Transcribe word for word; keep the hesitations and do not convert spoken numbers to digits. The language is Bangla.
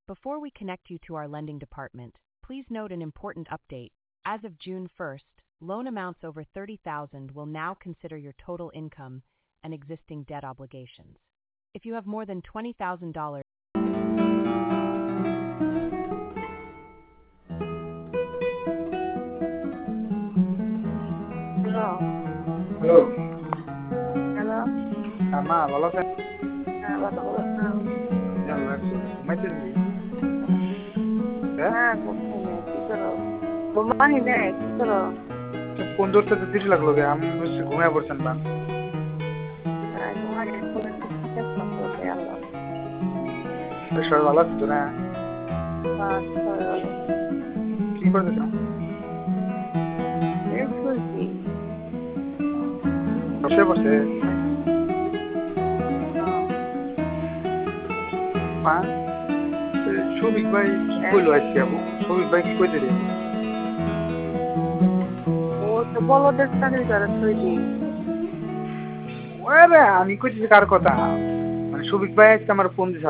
Before we connect you to our lending department, please note an important update. As of June first, loan amounts over thirty thousand dollars will now consider your total income and existing debt obligations. If you have more than twenty thousand dollars, hello, hello. Hello. হ্যাঁ মা, ভালো আছেন? হ্যাঁ, ভালো আছি। জি, আল্লাহ রাখছে। ঘুমাইছেন কি? হ্যাঁ? হ্যাঁ, ঘুমাই নাই, কি করো? ঘুমাই নাই, কি করো? ফোন ধরতে তো দেরি লাগলো গে, আমি বলছি ঘুমিয়ে পড়ছেন না। হ্যাঁ, ঘুমাই নাই, ফোনে ঠিক আছে, বলতে আল্লাহ। সবাই ভালো আছে তো না? হ্যাঁ, সবাই ভালো। কি করতেছেন? এই শুনছি। বসে বসে মা, শফিক ভাই কি কইলো আজকে? শফিক ভাই কি কইতে রে? ও তো বলদের চাকরি করে তৈরি। ওরে আমি কইতেছি কার কথা? মানে শফিক ভাই আজকে আমার ফোন দিছে।